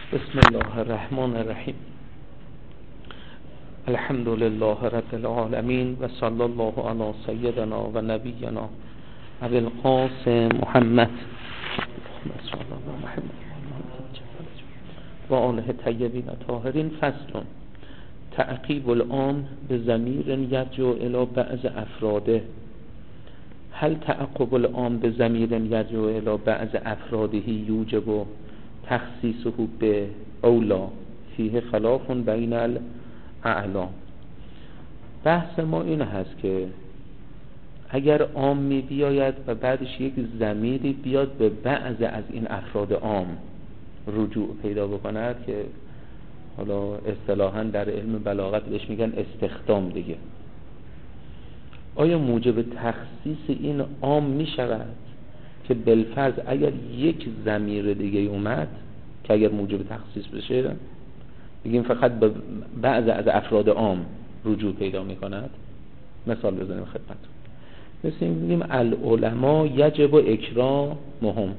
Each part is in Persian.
بسم الله الرحمن الرحیم. الحمد لله رب العالمین و صلی الله علی سیدنا و نبینا ابی القاسم محمد و آله طیبین طاهرین. فصل تعقیب العام به ضمیر یرجع الی بعض افراده. هل تعقب العام به ضمیر یرجع الی بعض افراده یوجب تخصیصه به اولا فیه خلاف بین الاعلام. بحث ما این هست که اگر عامی بیاید و بعدش یک ضمیری بیاد به بعض از این افراد عام رجوع پیدا بکند که حالا اصطلاحاً در علم بلاغت بهش میگن استخدام دیگه، آیا موجب تخصیص این عام میشود که بالفرض اگر یک ضمیر دیگه اومد که اگر موجب تخصیص بشه بگیم فقط به بعض از افراد عام رجوع پیدا میکند؟ مثال بزنیم خدمتتون. مثل بگیم العلماء یجب اکرامهم.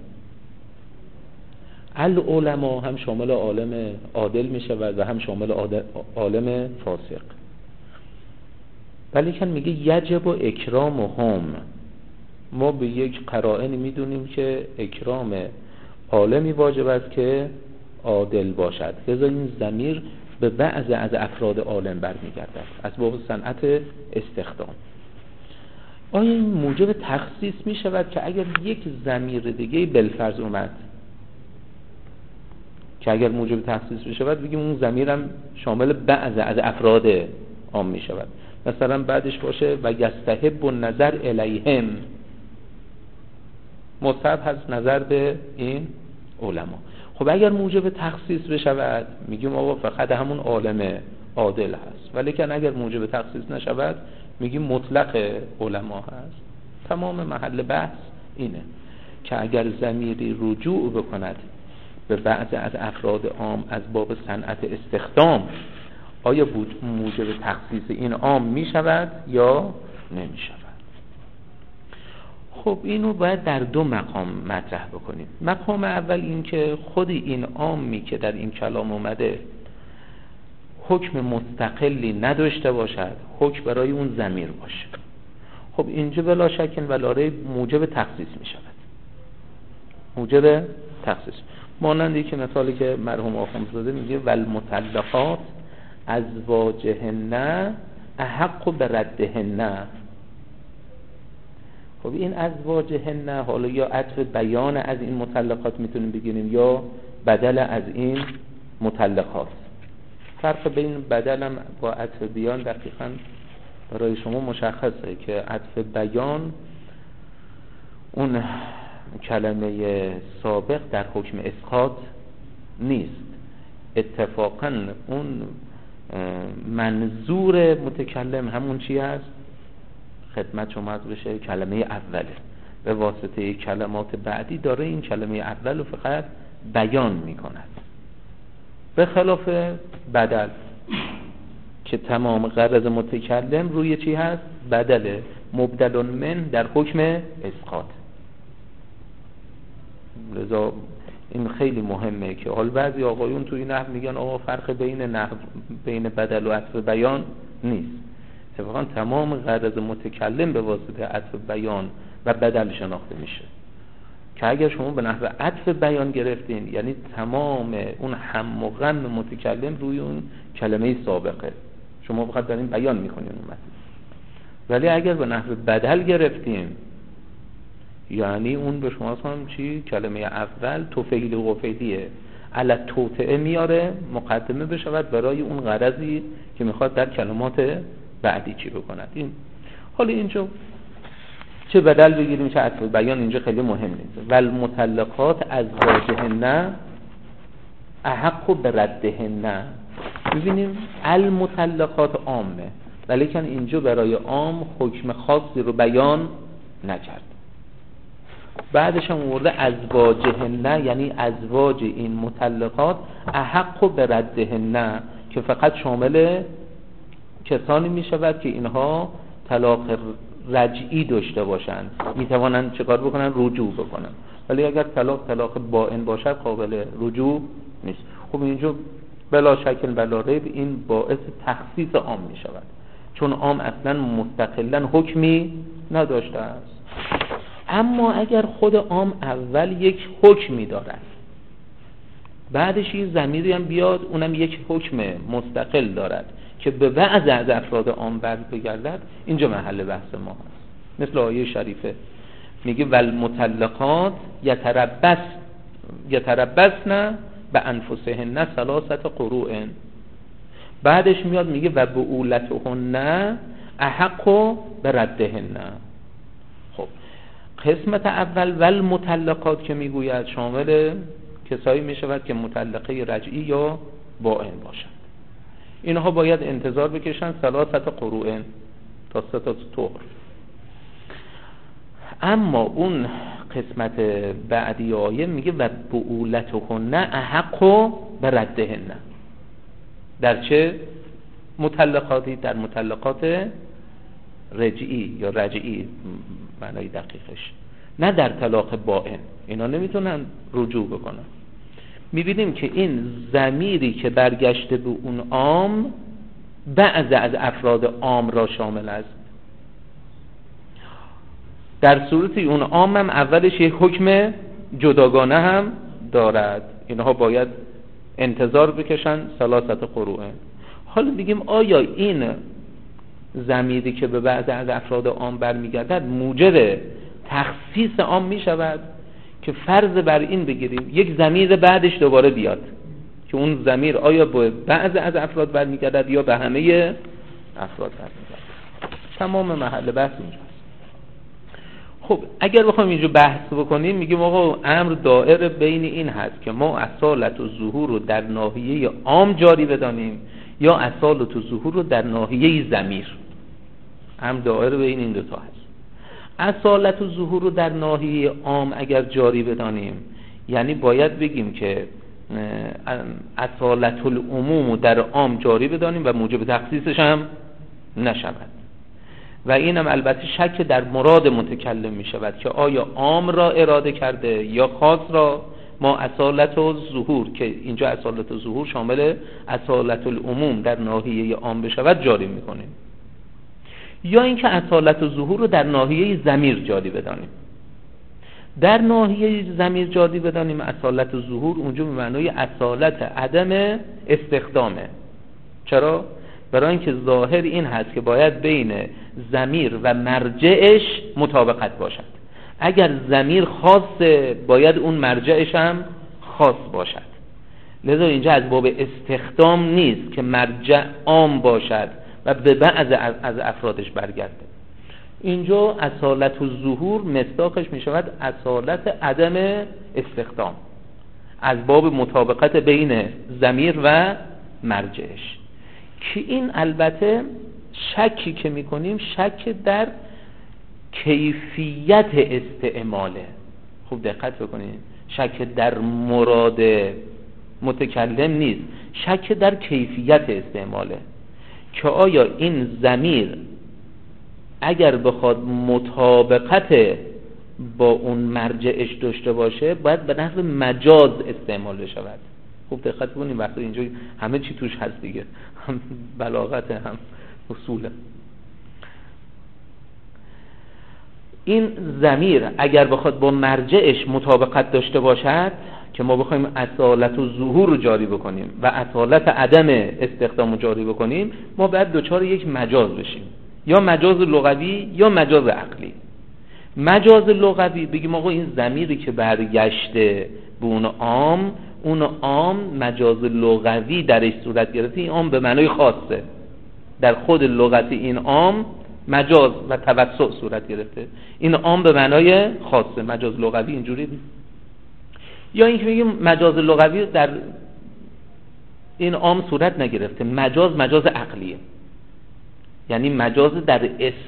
العلماء هم شامل عالم عادل میشود و هم شامل عالم فاسق، ولی که میگه یجب اکرامهم. ما به یک قرائن میدونیم که اکرام عالمی واجب است که عادل باشد، لذا این ضمیر به بعض از افراد عالم برمیگردد از باب صنعت استخدام. آیا این موجب تخصیص میشود که اگر یک ضمیر دیگه بالفرض اومد که اگر موجب تخصیص بشود بگیم اون ضمیرم شامل بعض از افراد عام میشود؟ مثلا بعدش باشه و یستحب النظر الیهم، مستحب هست نظر به این علما. خب اگر موجب تخصیص بشود میگیم آقا فقط همون عالم عادل هست، ولی که اگر موجب تخصیص نشود میگیم مطلق علما هست. تمام محل بحث اینه که اگر ضمیری رجوع بکند به بعض از افراد عام از باب صنعت استخدام، آیا موجب تخصیص این عام میشود یا نمیشود؟ خب اینو باید در دو مقام مطرح بکنیم. مقام اول این که خود این عامی که در این کلام اومده حکم مستقلی نداشته باشد، حکم برای اون ضمیر باشه. خب اینجا بلا شک ولا ریب موجب تخصیص میشود. موجب تخصیص مانندی که مثالی که مرحوم آخوندزاده میگه والمطلقات ازواجهن احق بردهن. خب این ازواجهن حالا یا عطف بیان از این مطلقات میتونیم بگیریم یا بدل از این مطلقات. فرق بین بدل هم با عطف بیان دقیقاً برای شما مشخصه که عطف بیان اون کلمه سابق در حکم اسقاط نیست، اتفاقاً اون منظور متکلم همون چی هست؟ خدمت شما از بشه کلمه اوله، به واسطه کلمات بعدی داره این کلمه اول رو فقط بیان میکند، به خلاف بدل که تمام غرض متکلم روی چی هست؟ بدله، مبدل من در حکم اسقاط. لذا این خیلی مهمه که حال بعضی آقایون توی نحو میگن آقا فرق بین بدل و عطف بیان نیست. اتفاقا تمام غرض متکلم به واسطه عطف بیان و بدل شناخته میشه که اگر شما به نحو عطف بیان گرفتین یعنی تمام اون هم و غم متکلم روی اون کلمه سابقه، شما فقط دارین بیان میکنین اون متن. ولی اگر به نحو بدل گرفتین یعنی اون به شما هم چی؟ کلمه اول توفیل و غفیلیه علی توطئه میاره مقدمه بشود برای اون غرضی که میخواد در کلمات بعدی چی بکند. این حالا اینجا چه بدل بگیریم چه عطف بیان اینجا خیلی مهم نیست. والمطلقات ازواجهن احق بردهن. ببینیم المطلقات عامه، ولی که اینجا برای عام حکم خاصی رو بیان نکرد. بعدش هم ورده ازواجهن یعنی ازواج این مطلقات احق بردهن که فقط شامل کسانی می شود که اینها طلاق رجعی داشته باشند، می توانند چه کار بکنن؟ رجوع بکنن. ولی اگر طلاق بائن باشد قابل رجوع نیست. خب اینجا بلا شک بلا ریب این باعث تخصیص عام می شود، چون عام اصلا مستقلا حکمی نداشته است. اما اگر خود عام اول یک حکمی دارد، بعدش این ضمیری هم بیاد اونم یک حکم مستقل دارد که به بعض از افراد عام بگردد، اینجا محل بحث ما هست. مثل آیه شریفه میگه والمطلقات یتربصن بانفسهن ثلاثه قروء، بعدش میاد میگه و بعولتهن احق بردهن. خب قسمت اول والمطلقات که میگوید شامل کسایی میشود که مطلقه رجعی یا باین باشند، اینها باید انتظار بکشن ثلاثه قروء تا 3 طهر. اما اون قسمت بعدی آیه میگه و بعولتهن احق بردهن. در چه مطلقاتی؟ در مطلقات رجعی یا رجعی معنای دقیقش، نه در طلاق باین. اینا نمیتونن رجوع بکنن. میبینیم که این ضمیری که برگشته به اون عام بعض از افراد عام را شامل است، در صورتی اون عام هم اولش یک حکم جداگانه هم دارد. اینها باید انتظار بکشن ثلاثه قروء. حالا بگیم آیا این ضمیری که به بعض از افراد عام برمیگردد موجب تخصیص عام می شود؟ که فرض بر این بگیریم یک ضمیر بعدش دوباره بیاد که اون ضمیر آیا به بعض از افراد برمیگردد یا به همه افراد برمیگردد. تمام محل بحث اینجاست. خب اگر بخوایم اینجا بحث بکنیم میگیم آقا امر دائر بین این هست که ما اصالت و ظهور رو در ناحیه عام جاری بدانیم یا اصالت و ظهور رو در ناحیه ضمیر. امر دائر بین این دوتا هست. اصالت و ظهور رو در ناحیه عام اگر جاری بدانیم یعنی باید بگیم که اصالت العموم رو در عام جاری بدانیم و موجب تخصیصش هم نشود. و اینم البته شک در مراد متکلم می شود که آیا عام را اراده کرده یا خاص را. ما اصالت و ظهور که اینجا اصالت و ظهور شامل اصالت العموم در ناحیه عام بشود جاری می کنیم، یا اینکه اصالت و ظهور رو در ناحیه ضمیر جاری بدانیم. در ناحیه ضمیر جاری بدانیم اصالت و ظهور اونجا به معنای اصالت عدم استخدامه. چرا؟ برای اینکه ظاهر این هست که باید بین ضمیر و مرجعش مطابقت باشد. اگر ضمیر خاصه باید اون مرجعش هم خاص باشد. لذا اینجا از باب استخدام نیست که مرجع عام باشد و به بعض از افرادش برگرده. اینجا اصالت و ظهور مصداقش می شود اصالت عدم استخدام، از باب مطابقت بین ضمیر و مرجعش، که این البته شکی که می کنیم شک در کیفیت استعماله. خوب دقت بکنید، شک در مراد متکلم نیست، شک در کیفیت استعماله که آیا این ضمیر اگر بخواد مطابقت با اون مرجعش داشته باشه باید به نحو مجاز استعمال بشود. خوب دقت بکنید، وقتی اینجا همه چی توش هست دیگه، هم بلاغت هم اصوله. این ضمیر اگر بخواد با مرجعش مطابقت داشته باشد که ما بخوایم اصالت و ظهور رو جاری بکنیم و اصالت عدم استخدام رو جاری بکنیم، ما باید دوچار یک مجاز بشیم، یا مجاز لغوی یا مجاز عقلی. مجاز لغوی بگیم آقا این ضمیری که برگشته به اون عام، اون عام مجاز لغوی درش صورت گرفته، این عام به معنای خاصه، در خود لغت این عام مجاز و توسع صورت گرفته، این عام به معنای خاصه، مجاز لغوی اینجوری نیست. یا اینکه بگیم مجاز لغوی در این عام صورت نگرفته، مجاز عقلیه، یعنی مجاز در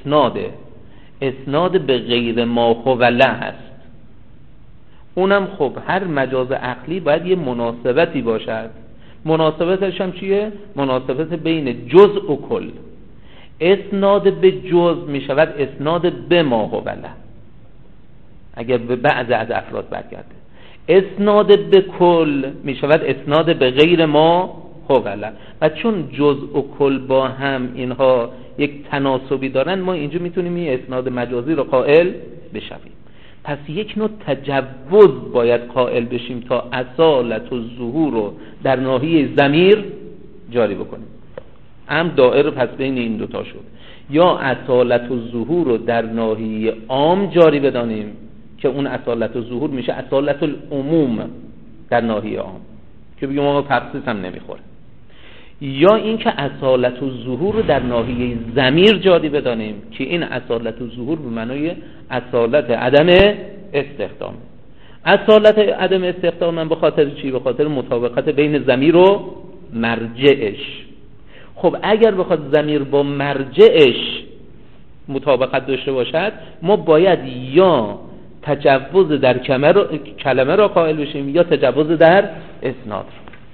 اسناد به غیر ما هو له هست. اونم خب هر مجاز عقلی باید یه مناسبتی باشد. مناسبتش هم چیه؟ مناسبت بین جزء و کل. اسناد به جزء می شود اسناد به ما هو له اگر به بعض از افراد برگرده. اسناد به کل می شود اسناد به غیر ما حوله. و چون جزء و کل با هم اینها یک تناسبی دارن، ما اینجا میتونیم این اسناد مجازی رو قائل بشویم. پس یک نوع تجوز باید قائل بشیم تا اصالت و ظهور رو در ناحیه ضمیر جاری بکنیم. دائره پس بین این دوتا شد. یا اصالت و ظهور رو در ناحیه عام جاری بدانیم که اون اصالت و ظهور میشه اصالت العموم در ناحیه عام که بگیم ما تخصیص هم نمیخوره. یا اینکه اصالت و ظهور رو در ناحیه ضمیر جاری بدانیم که این اصالت و ظهور به معنای اصالت عدم استخدام. اصالت عدم استخدام من به خاطر چی؟ به خاطر مطابقت بین ضمیر و مرجعش. خب اگر بخواد ضمیر با مرجعش مطابقت داشته باشد، ما باید یا تجوز در کلمه را قائل بشیم یا تجوز در اسناد.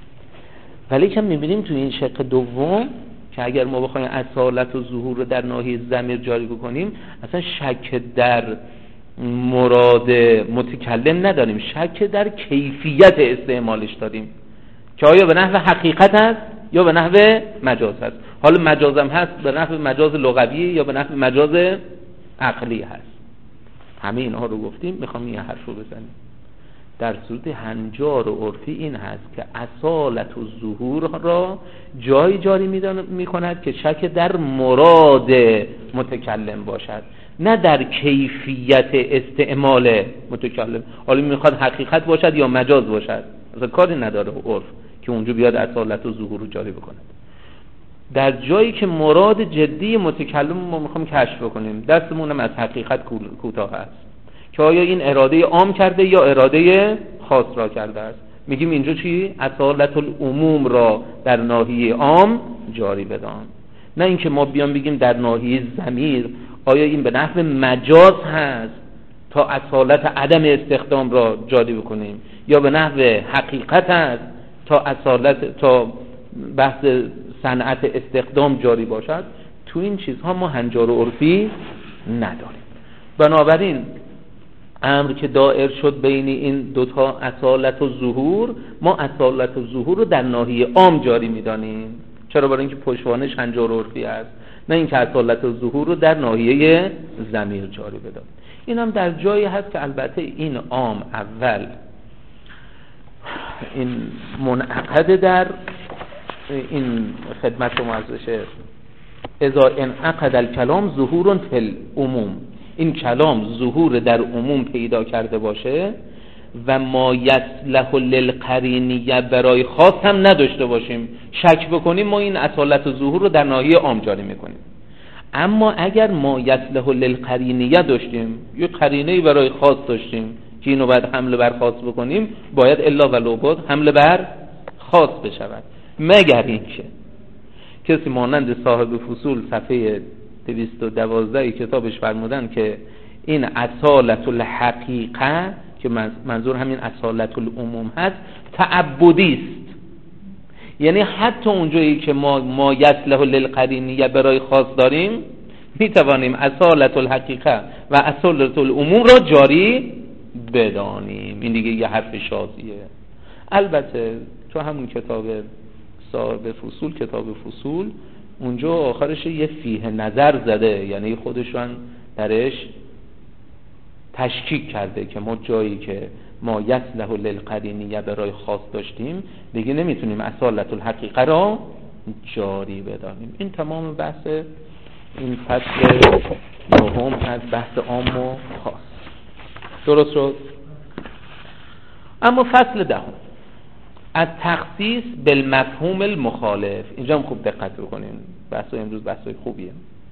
ولی که می‌بینیم تو این شق دوم که اگر ما بخوایم اصالت و ظهور رو در ناحیه ضمیر جاری بکنیم، اصلا شک در مراد متکلم نداریم، شک در کیفیت استعمالش داریم که آیا به نحو حقیقت است یا به نحو مجاز است. حالا مجازم هست به نحو مجاز لغوی یا به نحو مجاز عقلی هست. همه اینها رو گفتیم، میخوام این حرف رو بزنیم. در صورت هنجار و عرفی این هست که اصالت و ظهور را جایی جاری میکند که شک در مراد متکلم باشد، نه در کیفیت استعمال متکلم. حالا میخواد حقیقت باشد یا مجاز باشد، اصلا کاری نداره عرف که اونجا بیاد اصالت و ظهور رو جاری بکند. در جایی که مراد جدی متکلم ما میخوام کشف بکنیم، دستمونم از حقیقت کوتاه است که آیا این اراده عام کرده یا اراده خاص را کرده است. میگیم اینجا چی؟ اصالت العموم را در ناحیه عام جاری بدان، نه اینکه ما بیام بگیم در ناحیه ضمیر آیا این به نحو مجاز هست تا اصالت عدم استخدام را جاری بکنیم یا به نحو حقیقت هست تا بحث صنعت استخدام جاری باشد. تو این چیزها ما هنجار و عرفی نداریم. بنابراین امر که دائر شد بین این دوتا اصالت و ظهور، ما اصالت و ظهور رو در ناحیه عام جاری میدانیم. چرا؟ برای اینکه پشتوانش هنجار و عرفی است، نه اینکه اصالت و ظهور رو در ناحیه ضمیر جاری بدانیم. این هم در جایی هست که البته این عام اول این منعقد در این خدمت معزز اذا انعقد الکلام ظهور فی العموم، این کلام ظهور در عموم پیدا کرده باشه و ما یصلح للقرینیه برای خاص هم نداشته باشیم، شک بکنیم، ما این اصالت و ظهور رو در ناحیه عام جاری میکنیم. اما اگر ما یصلح للقرینیه داشتیم، یه قرینه‌ای برای خاص داشتیم که اینو باید حمله بر خاص بکنیم، باید الا و لابد حمله بر خاص بشود. مگر اینکه کسی مانند صاحب فصول صفحه 212 کتابش فرمودن که این اصالت الحقیقه که منظور همین اصالت العموم هست تعبدی است، یعنی حتی اونجایی که ما یصلح للقرینیه برای خاص داریم میتوانیم اصالت الحقیقه و اصالت العموم را جاری بدانیم. این دیگه یه حرف شاذیه. البته تو همون کتاب صاحب فصول، کتاب فصول، اونجا آخرش یه فیه نظر زده، یعنی خودشون درش تشکیک کرده که ما جایی که ما یصلح للقرینیه برای خاص داشتیم دیگه نمیتونیم اصالت الحقیقه را جاری بدانیم. این تمام بحث این فصل نهم از بحث عام و خاص. درست شد؟ اما فصل دهم از تخصیص بالمفهوم المخالف، اینجا هم خوب دقت بکنین، بحث امروز بحث خوبیه.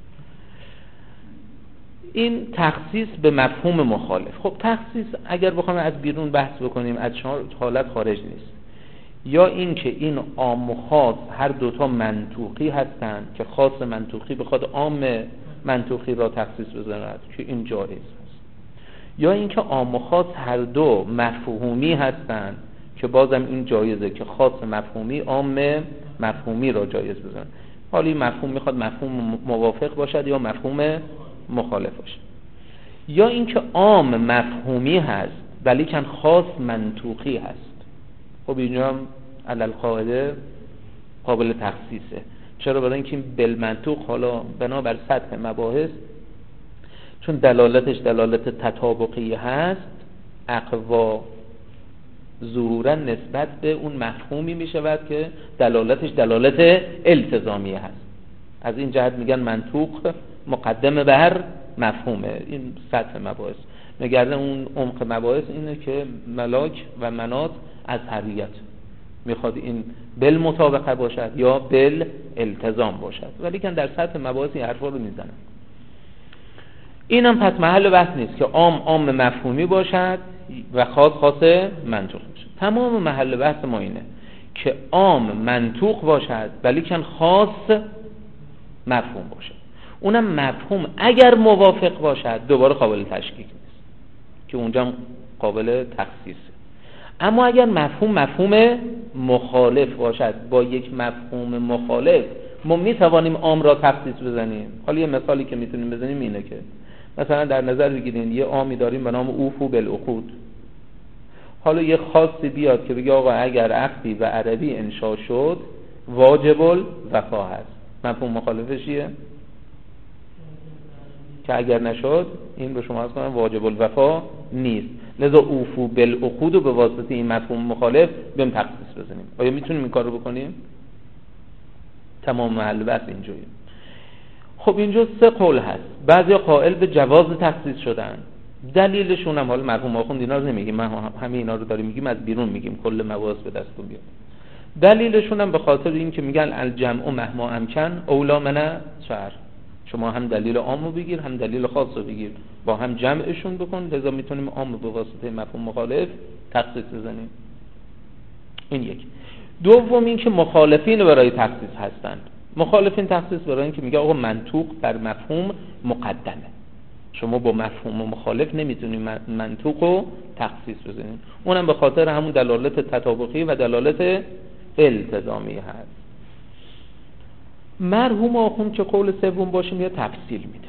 این تخصیص به مفهوم مخالف. خب تخصیص اگر بخوایم از بیرون بحث بکنیم از حالت خارج نیست، یا این که این عام و خاص هر دوتا منطوقی هستند که خاص منطوقی بخواد عام منطوقی را تخصیص بزند که این جایز است، یا این که عام و خاص هر دو مفهومی هستند که بازم این جایزه که خاص مفهومی عام مفهومی را جایز بزنند. حالا این مفهوم میخواد مفهوم موافق باشد یا مفهوم مخالف باشد. یا اینکه عام مفهومی هست ولیکن خاص منطوقی هست. خب اینجا هم علل قاعده قابل تخصیصه. چرا؟ برای اینکه بالمنطوق حالا بنابر سطح مباحث چون دلالتش دلالت تطابقی هست، اقوا ظهورا نسبت به اون مفهومی می شود که دلالتش دلالت التزامی هست. از این جهت میگن منطوق مقدم بر مفهومه. این سطح مباحث. نگرده اون عمق مباحث اینه که ملاک و مناط از حریت میخواد این بالمطابقه باشد یا بالالتزام باشد، ولی که در سطح مباحث این حرفا رو میزنن. اینم پس محل بحث نیست که عام مفهومی باشد و خاص منطوق باشد. تمام محل بحث ما اینه که عام منطوق باشد ولی که خاص مفهوم باشد. اونم مفهوم اگر موافق باشد دوباره قابل تشکیک نیست که اونجا هم قابل تخصیصه. اما اگر مفهوم مخالف باشد با یک مفهوم مخالف، ما میتوانیم عام را تخصیص بزنیم. حالا یه مثالی که میتونیم بزنیم اینه که مثلا در نظر بگیرین یه عامی داریم به نام اوفو بالعقود. حالا یه خاصی بیاد که بگه آقا اگر عقدی به عربی انشا شد واجب الوفا هست. مفهوم مخالفش چیه؟ که اگر نشد این رو شما اصلا واجب الوفا نیست. لذا اوفو بالعقود رو به واسطه این مفهوم مخالف بهم تخصیص بزنیم. آیا میتونیم این کار رو بکنیم؟ تمام محل بحث اینجوریه. خب اینجا سه قول هست. بعضی قائل به جواز تخصیص شدن. دلیلشون هم حالا مرحوم آخوند اینا رو نمیگیم، من همه اینا رو داریم میگیم، از بیرون میگیم کل مباحث به دستون بیاد. دلیلشون هم به خاطر این که میگن الجمع مهما امکن اولا من شعر. شما هم دلیل عام رو بگیر هم دلیل خاص رو بگیر، با هم جمعشون بکن، لذا میتونیم عام رو به واسطه مفهوم مخالف تخصیص بزنیم. این یک. دوم این که مخالفین برای تخصیص هستند. مخالفین تخصیص برای این که میگه آقا منطوق بر مفهوم مقدمه، شما با مفهوم مخالف نمیتونید منطوق رو تخصیص بزنید. اونم به خاطر همون دلالت تطابقی و دلالت التزامی هست. مرحوم آخوند که قول سوم باشه یا تفصیل میده.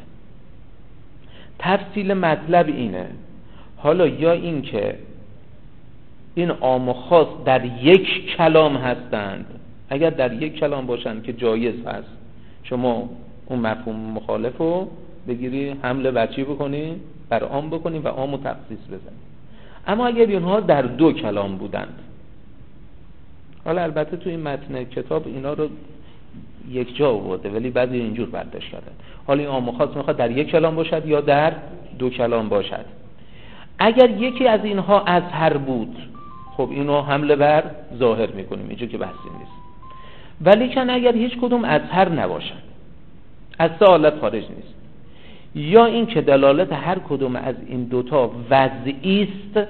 تفصیل مطلب اینه حالا یا این که این عام و خاص در یک کلام هستند، اگر در یک کلام باشند که جایز هست شما اون مفهوم مخالف رو بگیری حمله بچی بکنی بر عام بکنی و عام رو تخصیص بزنی. اما اگر اینها در دو کلام بودند، حالا البته تو این متن کتاب اینا رو یک جا آورده ولی بعضی اینجور برداشت کردن، حالا این عام و خاص میخواد در یک کلام باشد یا در دو کلام باشد. اگر یکی از اینها اظهر بود خب اینو حمله بر ظاهر میکنیم، اینجا که بحثی نیست. ولی کن اگر هیچ کدوم اظهر نباشد از سه حالت خارج نیست، یا این که دلالت هر کدوم از این دوتا وضعی است،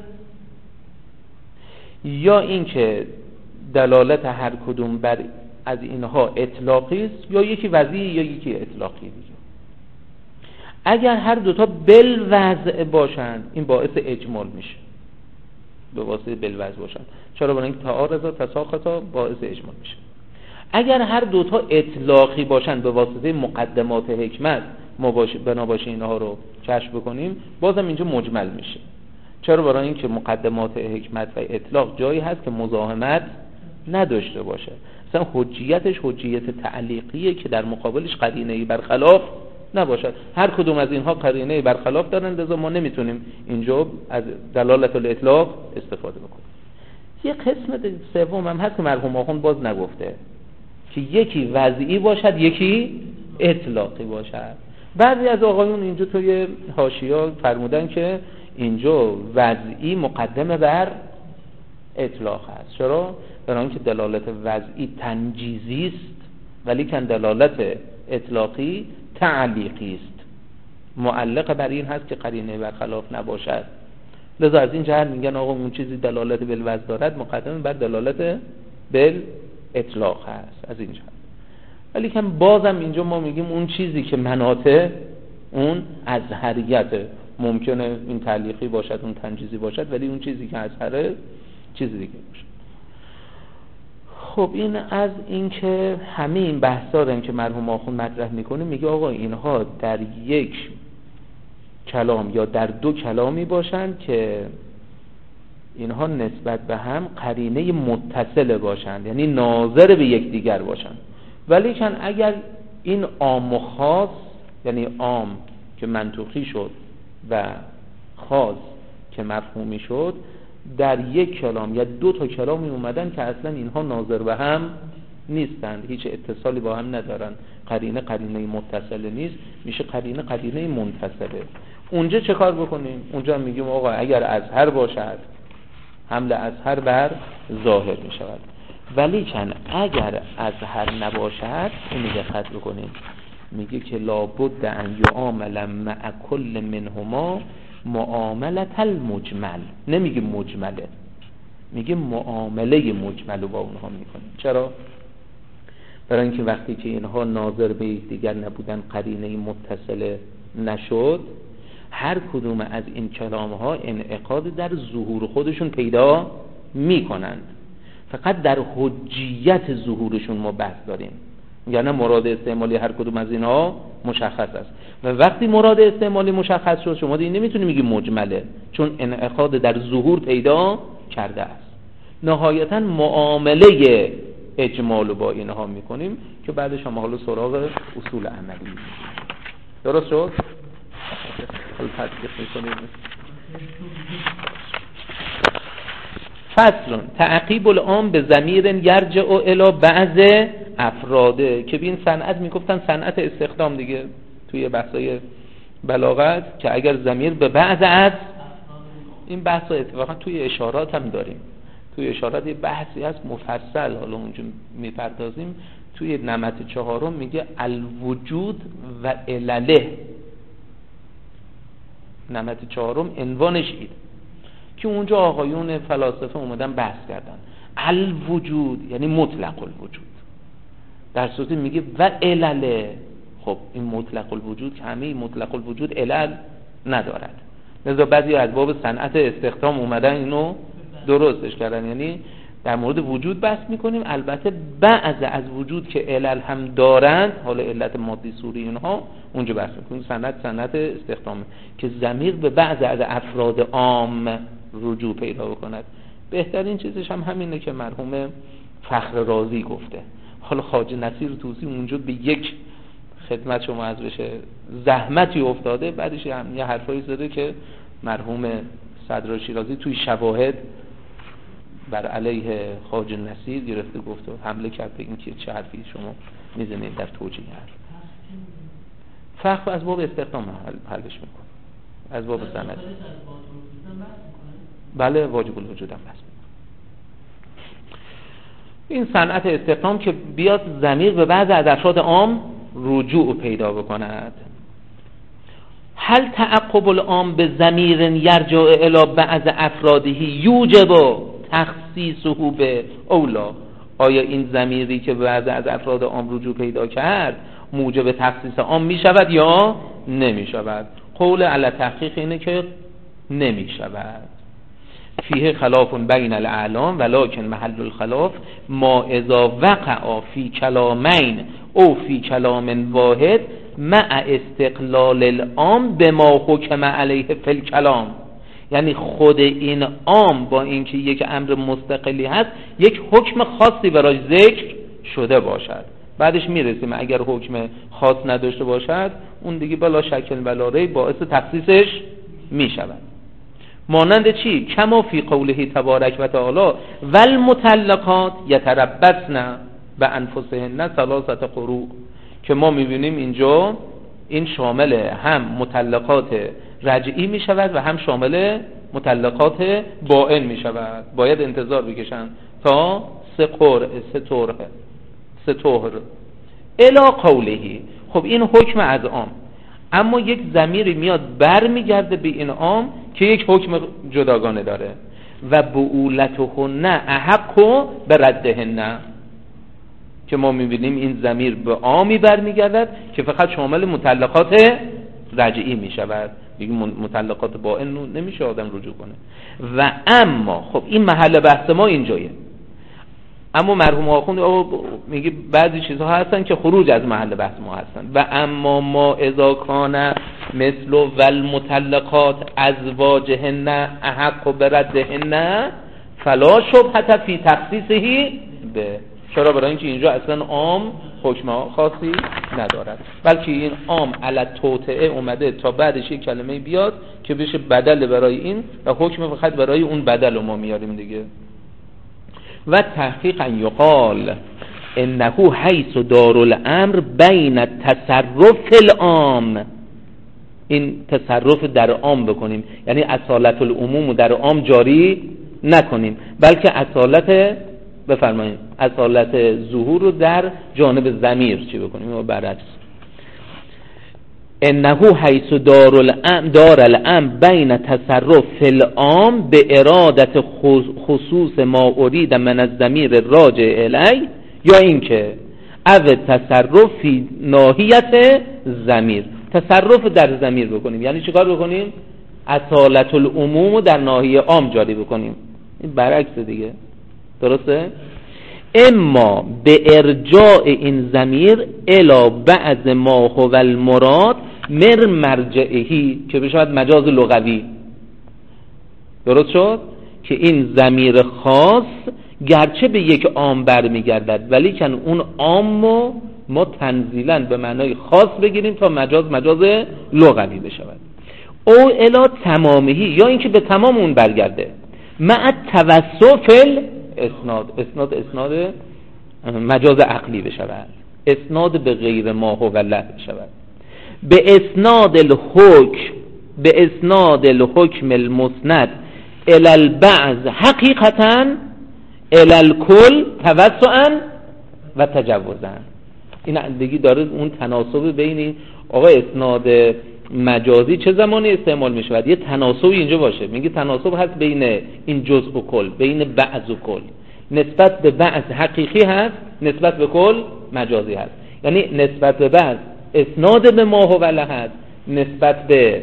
یا این که دلالت هر کدوم بر از اینها اطلاقی است، یا یکی وضعی یا یکی اطلاقی دیگه. اگر هر دوتا بالوضع باشند این باعث اجمال میشه، به واسطه بالوضع باشند. چرا؟ برای اینکه تعارض و تساقط باعث اجمال میشه. اگر هر دوتا اطلاقی باشند به واسطه مقدمات حکمت ما بنا باشه اینها رو کشف بکنیم بازم اینجا مجمل میشه. چرا؟ برای اینکه مقدمات حکمت و اطلاق جایی هست که مزاحمت نداشته باشه. مثلا حجیتش حجیت تعلیقیه که در مقابلش قرینه‌ای برخلاف نباشد. هر کدوم از اینها قرینه‌ای برخلاف دارن، لذا ما نمیتونیم اینجا از دلالت الاطلاق استفاده بکنیم. یه قسمت سوم هم هست که مرحوم آخوند باز نگفته که یکی وضعی باشد یکی اطلاقی باشد. بعضی از آقایون اینجا توی حاشیه فرمودن که اینجا وضعی مقدمه بر اطلاق هست. چرا؟ برای اینکه دلالت وضعی تنجیزی است ولی که دلالت اطلاقی تعلیقی است، معلق بر این هست که قرینه برخلاف نباشد. لذا از این جهت میگن آقا اون چیزی دلالت بالوضع دارد مقدمه بر دلالت بالاطلاق هست از این جهت. ولی که بازم اینجا ما میگیم اون چیزی که مناطه اون ازهریت، ممکنه این تعلیقی باشد اون تنجیزی باشد، ولی اون چیزی که ازهره چیزی دیگه باشد. خب این از این که همه این بحثا رو که مرحوم آخوند مطرح میکنه میگه آقا اینها در یک کلام یا در دو کلامی باشند که اینها نسبت به هم قرینه متصل باشند، یعنی ناظر به یکدیگر باشند. ولی چون اگر این عام و خاص، یعنی عام که منطوقی شد و خاص که مفهومی شد، در یک کلام یا دو تا کلامی اومدن که اصلا اینها ناظر به هم نیستند، هیچ اتصالی با هم ندارن، قرینه متصل نیست، میشه قرینه منفصله. اونجا چه کار بکنیم؟ اونجا میگیم آقا اگر اظهر باشد حمل اظهر بر ظاهر میشود، ولی چون اگر اظهر نباشد اون دقت بکنیم، میگه که لابد ان یعامل مع کل منهما معاملة المجمل. نمیگه مجمله، میگه معامله مجمل رو با اونها میکنیم. چرا؟ برای اینکه وقتی که اینها ناظر به یکدیگر نبودن، قرینه متصل نشد، هر کدوم از این کلام ها انعقاد در ظهور خودشون پیدا میکنند. فقط در حجیت ظهورشون ما بحث داریم، یعنی مراد استعمالی هر کدوم از اینها مشخص است. و وقتی مراد استعمالی مشخص شد، شما دیگه نمیتونی میگی مجمله، چون انعقاد در ظهور پیدا کرده است. نهایتا معامله اجمال با اینها میکنیم که بعدش هم حالا سراغ اصول عملی میگیم. درست شد؟ حالا تطبیق میکنیم. فصل تعقیب العام به ضمیر یرجع الی بعض افراده، که بین صنعت میگفتن صنعت استخدام دیگه توی بحثای بلاغت، که اگر ضمیر به بعض از این بحثا اتفاقا توی اشارات هم داریم. توی اشارات یه بحثی هست مفصل، حالا اونجا میپردازیم. توی نمط چهارم میگه الوجود و علله. نمط چهارم عنوانش اینه که اونجا آقایون فلاسفه اومدن بحث کردن. الوجود یعنی مطلق الوجود، در صورتی میگه و علله. خب این مطلق الوجود که همه مطلق الوجود علل ندارد، لذا بعضی از باب صنعت استخدام اومدن اینو درستش کردن، یعنی در مورد وجود بحث میکنیم، البته بعض از وجود که علل هم دارند، حالا علت مادی صوری اینها اونجا بحث میکنیم. صنعت استخدامه که ضمیر به بعض از افراد عام رجوع پیدا بکند. بهترین چیزش هم همینه که مرحوم فخر رازی گفته. حالا خواجه نصیر طوسی اونجا به یک خدمت شما از بشه زحمتی افتاده، بعدش یه حرفایی زده که مرحوم صدر شیرازی توی شواهد بر علیه خواجه نصیر گرفته گفته حمله کرد به این که چه حرفی شما میزنید در توجیه حرف. فقط از باب استخدام حلش میکنه، از باب صنعت. بله واجب الوجود هم بس. این صنعت استخدام که بیاد ضمیر به بعض از افراد عام رجوع پیدا بکند. هل تعقب العام به ضمیر یرجع الی بعض افراده یوجب تخصیصه به اولا؟ آیا این ضمیری که به بعض از افراد عام رجوع پیدا کرد موجب تخصیص عام می شود یا نمی شود؟ قول علی تحقیق اینه که نمی شود. فیه خلاف بین الاعلام ولکن محل الخلاف ما اذا وقع فی کلامین او فی کلام واحد مع استقلال العام بما حکم علیه فی الکلام. یعنی خود این عام با اینکه یک امر مستقلی هست یک حکم خاصی برای ذکر شده باشد. بعدش میرسیم اگر حکم خاص نداشته باشد اون دیگه بلا شکل ولا ریب باعث تخصیصش میشود. مانند چی؟ کما فی قوله تبارک و تعالی والمطلقات یتربصن بانفسهن ثلاثه قروء، که ما میبینیم اینجا این شامل هم مطلقات رجعی میشود و هم شامل مطلقات بائن میشود. باید انتظار بکشن تا سه طهر الی قوله. خب این حکم از عام، اما یک ضمیری میاد بر میگرده به این عام که یک حکم جداگانه داره و بعولتهن احق به ردهن، که ما میبینیم این ضمیر به عامی بر میگردد که فقط شامل مطلقات رجعی میشود، دیگه مطلقات بائن نمیشه آدم رجوع کنه. و اما خب این محل بحث ما اینجایه، اما مرحوم آخوند میگه بعضی چیزها هستن که خروج از محل بحث ما هستن. و اما ما اذا کان مثل والمطلقات ازواجهن احق بردهن فلا شبهة فی تخصیصه به. چرا؟ برای اینکه اینجا اصلا عام حکم خاصی ندارد، بلکه این عام علی توطئه اومده تا بعدش یک کلمه بیاد که بشه بدل برای این و حکم فقط برای اون بدل رو ما میاریم دیگه. و تحقیقا یقال انه حیث دار الامر بین تصرف العام، این تصرف در عام بکنیم، یعنی اصالت العموم در عام جاری نکنیم، بلکه اصالت بفرمایید اصالت ظهور رو در جانب ضمیر چی بکنیم و برعکس. انه حیث دار الامر بین تصرف العام به ارادت خصوص ما ارید من الضمیر راجع الی، یا اینکه او تصرف فی ناحیت ضمیر، تصرف در ضمیر بکنیم، یعنی چیکار بکنیم؟ اصالت العموم در ناحیه عام جاری بکنیم. این برعکس دیگه، درسته؟ اما به ارجاع این ضمیر الی بعض ما هو المراد مر مرجعهی که بشود مجاز لغوی. درست شد؟ که این ضمیر خاص گرچه به یک عام برمیگردد ولی کن اون عام رو ما تنزیلا به معنای خاص بگیریم تا مجاز لغوی بشود. او الی تمامهی، یا اینکه به تمام اون برگرده، مع توسف اسناد مجاز عقلی بشود، اسناد به غیر ما هو الله بشود، به اسناد الحکم المسند الی البعض حقیقتا الی الکل توسعا و تجوزا. این دیگه داره اون تناسب بین آقا اسناد مجازی چه زمانی استعمال می شود؟ یه تناسبی اینجا باشه، میگه تناسب هست بین این جزء و کل، بین بعض و کل، نسبت به بعض حقیقی هست، نسبت به کل مجازی هست. یعنی نسبت به بعض اسناد به ما هو الله هست، نسبت به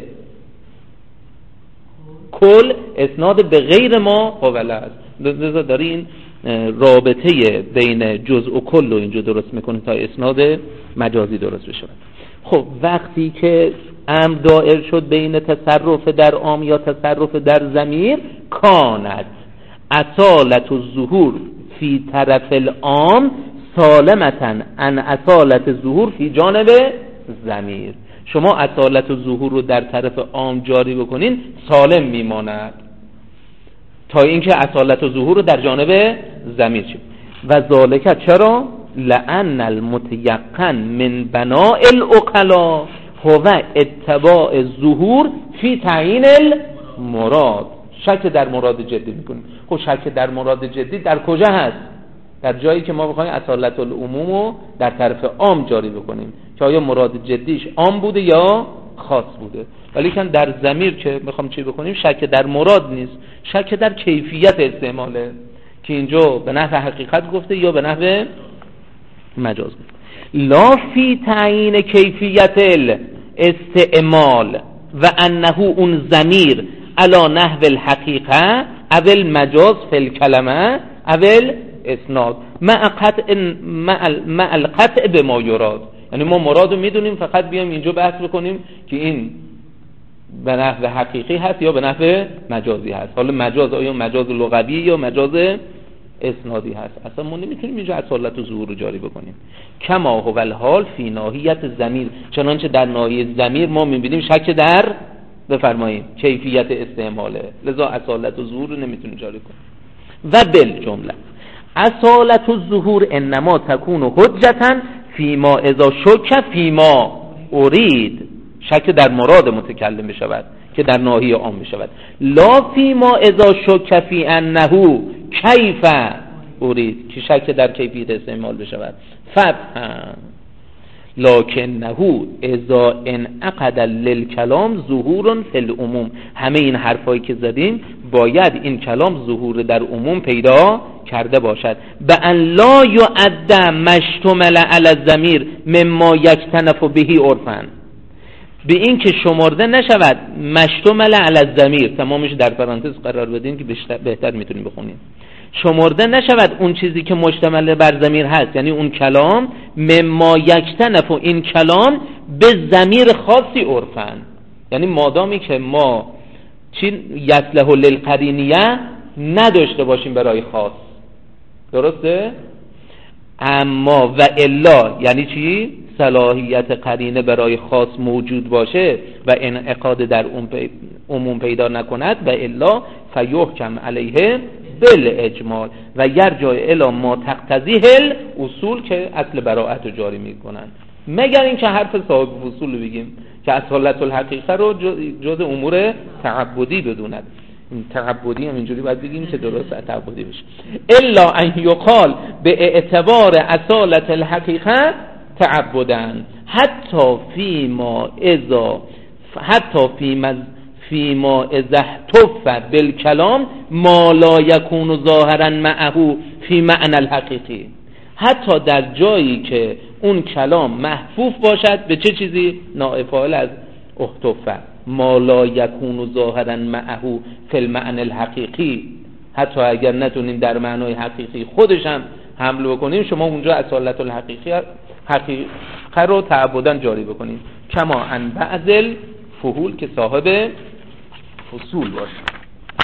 کل اسناد به غیر ما هو الله هست. لذا داره این رابطه بین جزء و کل رو اینجا درست میکنه تا اسناد مجازی درست بشه. خب وقتی که امر دائر شد بین تصرف در عام یا تصرف در ضمیر، کانت اصالت الظهور فی طرف العام سالمتا عن اصالت الظهور فی جانب ضمیر. شما اصالت الظهور رو در طرف عام جاری بکنین سالم میماند تا اینکه اصالت الظهور رو در جانب ضمیر شد. و ذالک چرا؟ لأن المتيقن من بناء العقلاء هو اتباع الظهور فی تعیین المراد. شک در مراد جدی میکنیم. خب شک در مراد جدی در کجا هست؟ در جایی که ما بخوایم اصالت العموم رو در طرف عام جاری بکنیم که آیا مراد جدیش عام بوده یا خاص بوده. ولی که در ضمیر که میخوام چی بکنیم، شک در مراد نیست، شک در کیفیت استعماله که اینجا به نحو حقیقت گفته یا به نحو مجاز گفته. لا فی تعیین کیفیت الاستعمال و انه اون ضمیر علی نحو الحقیقه اول مجاز فی الکلمه اول اسناد مع القطع به ما یراد. یعنی ما مرادو میدونیم، فقط بیام اینجا بحث بکنیم که این به نحو حقیقی هست یا به نحو مجازی هست. حالا مجاز آیا مجاز لغوی یا مجاز اسنادی هست، اصلا ما نمیتونیم اینجا اصالت و ظهور رو جاری بکنیم. کما هو الحال فی ناحیت ضمیر، چنانچه در ناحیه ضمیر ما میبینیم شک در بفرمایید کیفیت استعماله، لذا اصالت و ظهور رو نمیتونیم جاری کنیم. و بالجمله اصالت الظهور انما تکون حجتا فیما اذا شک فیما ارید، شک در مراد متکلم بشود که در ناحیه عام بشود، لا فیما اذا شک فی انه کیف ارید که شک در کیفیت استعمال بشود. فهم لکنه اذا انعقد للکلام ظهور فی العموم. همه این حرفایی که زدیم باید این کلام ظهور در عموم پیدا کرده باشد. به ان لا یعد مشتمل علی الضمیر مما یکتنف بهی عرفا، به این که شمرده نشود مشتمل علی الضمیر، تمامش در پرانتز قرار بدین که بهتر میتونیم بخونیم، شمرده نشود اون چیزی که مشتمل بر ضمیر هست، یعنی اون کلام مما یکتنف، این کلام به ضمیر خاصی عرفن، یعنی مادامی که ما چی یصلح للقرینیه نداشته باشیم برای خاص، درسته؟ اما و الا یعنی چی؟ صلاحیت قرینه برای خاص موجود باشه و انعقاد در عموم پیدا نکند، و الا فیحکم علیه بالاجمال و یرجع الی ما تقتضیه الاصول که اصل براءت رو جاری میکنن، مگر اینکه حرف صاحب اصول رو بگیم که اصالت الحقیقه رو جز امور تعبدی بدوند. تعبدی هم اینجوری باید بگیم که درست تعبدی بشه. الا ان یقال به اعتبار اصالت الحقیقه تعبدن حتی فیما اذا احتف بالکلام ما لا یکون ظاهرا معه فی معنی الحقیقی، حتی در جایی که اون کلام محفوف باشد به چه چیزی؟ نائب فاعل از احتف، ما لا یکون ظاهرا معه فی المعنی الحقیقی، حتی اگر نتونیم در معنای حقیقی خودش هم حمل بکنیم، شما اونجا اصالت الحقیقه رو تعبداً جاری بکنیم. کما ان بعض الفحول که صاحب فصول باشه.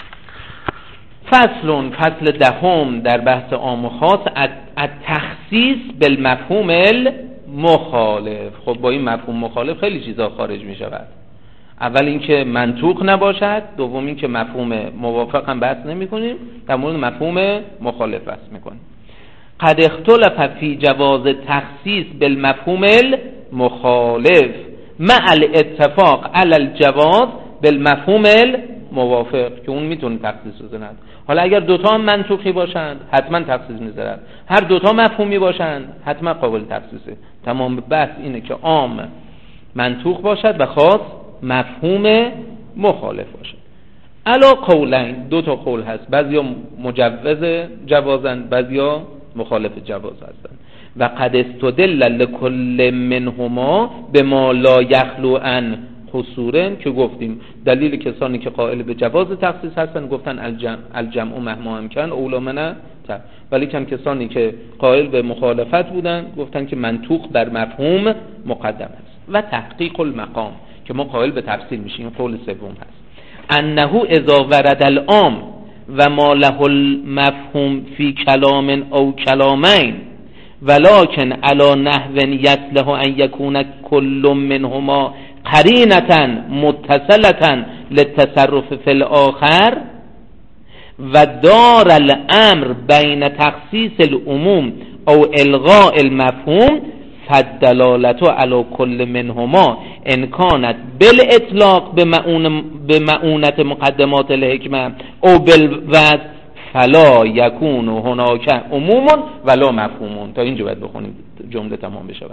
فصل دهم در بحث عام و خاص التخصیص بالمفهوم المخالف. خب با این مفهوم مخالف خیلی چیزا خارج می شود. اول اینکه منطوق نباشد، دوم اینکه مفهوم موافق هم بحث نمی کنیم، در مورد مفهوم مخالف بحث می کنیم. قد اختلف فی جواز تخصیص بالمفهوم المخالف مع الاتفاق علی الجواز بالمفهوم الموافق، که اون میتونه تخصیص بزند. حالا اگر دوتا هم منطوقی باشند حتما تخصیص میذارد، هر دوتا مفهومی باشند حتما قابل تخصیصه. تمام بحث اینه که عام منطوق باشد و خاص مفهوم مخالف باشد. علا قولین، دو تا قول هست، بعضیا مجوز جوازن، بعضیا مخالف جواز هستند. و قد استدل لكل منهما بما لا یخلو عن قصور، که گفتیم دلیل کسانی که قائل به جواز تخصیص هستن گفتن الجمع مهما امکن اولا من، ولی کسانی که قائل به مخالفت بودن گفتن که منطوق در مفهوم مقدم است. و تحقیق المقام که ما قائل به تفصیل میشیم، قول سوم هست انه اذا ورد العام و ما له المفهوم فی کلام او کلامین ولكن على نحو یصلح ان یکون کل منهما قرینة متصلة للتصرف فی الاخر و دار الامر بین تخصیص العموم او الغاء المفهوم فالدلالة على كل منهما ان كانت بالاطلاق بمعونة مقدمات الحکمه او بالوضع فلا یکون هناک عموم ولا مفهوم. تا اینجا باید بخونیم جمله تمام بشه.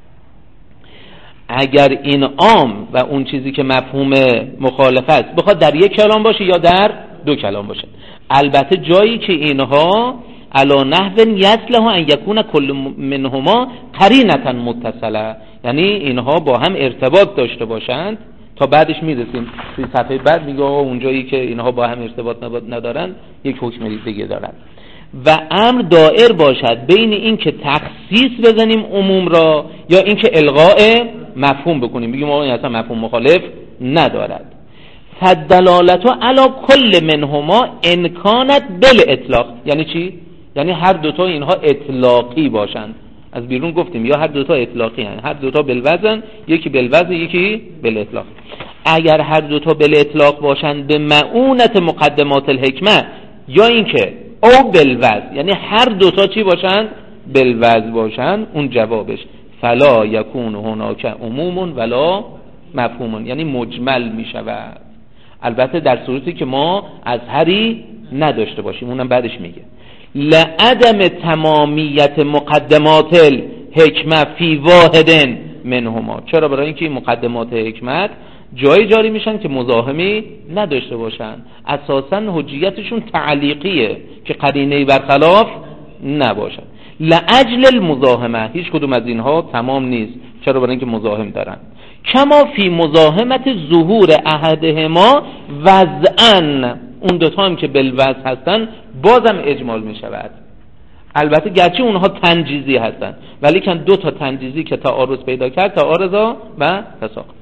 اگر این عام و اون چیزی که مفهوم مخالف است بخواد در یک کلام باشه یا در دو کلام باشه، البته جایی که اینها علا نحو یصلح ان یکون کل منهما قرینة متصله، یعنی اینها با هم ارتباط داشته باشند. تا بعدش میرسیم توی صفحه بعد میگه اونجایی که اینها با هم ارتباط ندارن یک حکم دیگه دارن. و امر دائر باشد بین این که تخصیص بزنیم عموم را یا این که الغاء مفهوم بکنیم، بگیم آقا این اصلا مفهوم مخالف ندارد. فالدلالة علی کل منهما ان کانت بالاطلاق، یعنی چی؟ یعنی هر دوتا اینها اطلاقی باشند. از بیرون گفتیم یا هر دوتا اطلاقی هستند، هر دوتا بالوزن، یکی بالوزن یکی بالاطلاق. اگر هر دوتا بالاطلاق باشند به معونت مقدمات الحکمه، یا اینکه او بالوزن، یعنی هر دوتا چی باشند؟ بالوزن باشند، اون جوابش فلا یکون هناک عموم ولا مفهوم، یعنی مجمل می شود. البته در صورتی که ما اظهری نداشته باشیم، اونم بعدش میگه لعدم تمامیت مقدمات الحکمه فی واحد منهما. چرا؟ برای اینکه این مقدمات حکمت جایی جاری میشن که مزاحمی نداشته باشن، اساسا حجیتشون تعلیقیه که قرینه‌ای برخلاف نباشد. لاجل المزاحمه، هیچ کدوم از اینها تمام نیست. چرا؟ برای اینکه مزاحم دارن. کما فی مزاحمت ظهور احدهما وضعا، اون دوتا هم که بالوضع هستن بازم اجمال می شود. البته گرچه اونها تنجیزی هستن ولی کن دو تا تنجیزی که تعارض پیدا کرد، تعارضا و تساق.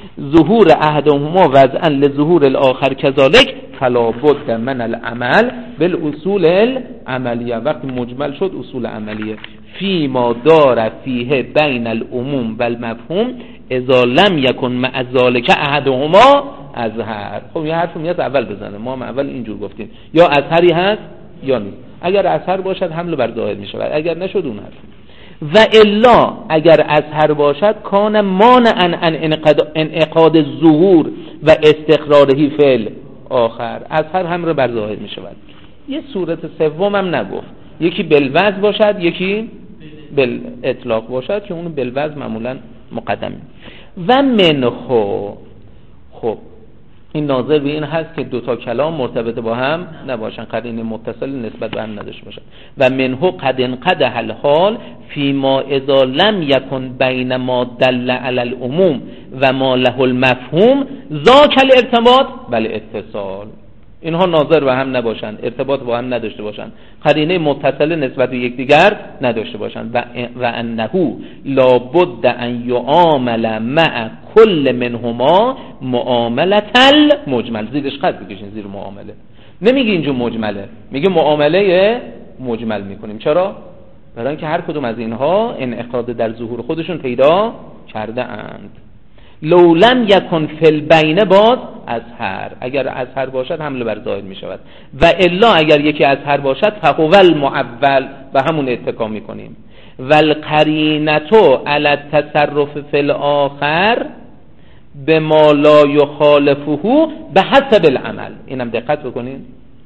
ظهور احدهما وضعا لظهور الاخر كذلك فلا بد من العمل بالاصول العملیه. وقتی مجمل شد اصول عملیه فی ما دار فیه بین العموم و المفهوم اذا لم یکن مع ذلك احدهما اظهر. خب یه حرف میاد اول بزنه، ما هم اول اینجور گفتیم یا اظهری هست یا نیست. اگر اظهر باشد حمل بر ظاهر میشود، اگر نشد اون حرف. و الا اگر اظهر باشد کان مانعا عن انعقاد الظهور و استقراره فعل آخر. اظهر هم رو بر ظاهر میشود. یه صورت سوم هم نگفت، یکی بالوضع باشد یکی بالاطلاق باشد که اون بالوضع معمولا مقدمه. و منه، خب این ناظر به این هست که دوتا کلام مرتبط با هم نباشن، قرینه متصل نسبت به هم نداشته باشن. و منه قد انقدح الحال فيما اذا لم يكن بين ما دل على العموم و ما له المفهوم ذاك الارتباط بل اتصال. اینها ناظر به هم نباشن، ارتباط با هم نداشته باشن، قرینه متصل نسبت به یکدیگر نداشته باشن. و انه لا بد ان يعامل مع كل منهما معامله المجمل. زیرش خط بکشین، زیر معامله نمیگه اینجا مجمله، میگه معامله مجمل میکنیم. چرا؟ برای اینکه هر کدوم از اینها انعقاد در ظهور خودشون پیدا کرده اند. لو لم یکن فی البین باز اظهر، اگر اظهر باشد حمل بر ظاهر می شود. و الا اگر یکی اظهر باشد فهو المعول، و همون اتکا می کنیم. و القرینتو علی التصرف فی الاخر بما لا یخالفه بحسب العمل. اینم دقت بکنین،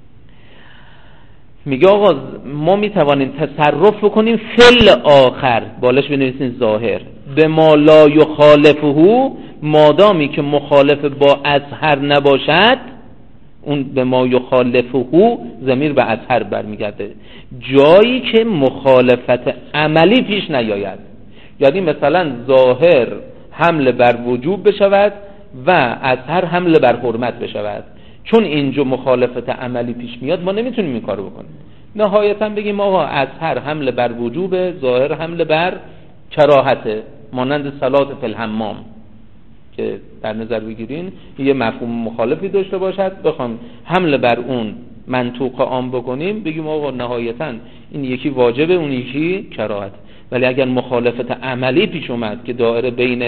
میگه آقا ما میتوانیم تصرف بکنیم فی الاخر، بالاش بنویسین ظاهر، به ما لا یخالفه، مادامی که مخالف با اظهر نباشد. اون به ما یخالفه ضمیر به اظهر برمیگرده، جایی که مخالفت عملی پیش نیاید. یعنی مثلا ظاهر حمل بر وجوب بشود و اظهر حمل بر حرمت بشود، چون اینجا مخالفت عملی پیش میاد ما نمیتونیم این کارو بکنیم. نهایتا بگیم آقا اظهر حمل بر وجوب، ظاهر حمل بر کراهته، مانند صلات فی الحمام که در نظر بگیرین یه مفهوم مخالفی داشته باشد، بخوام حمل بر اون منطوق عام بکنیم بگیم آقا نهایتا این یکی واجبه اون یکی کراهت. ولی اگر مخالفت عملی پیش اومد که دایره بین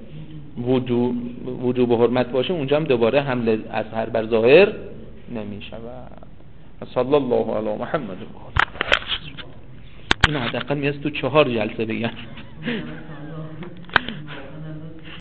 وجوب و حرمت باشه، اونجا هم دوباره حمل اظهر بر ظاهر نمی شود. صلی الله علی محمد. این حداقل میاد تو 4 جلسه بگم.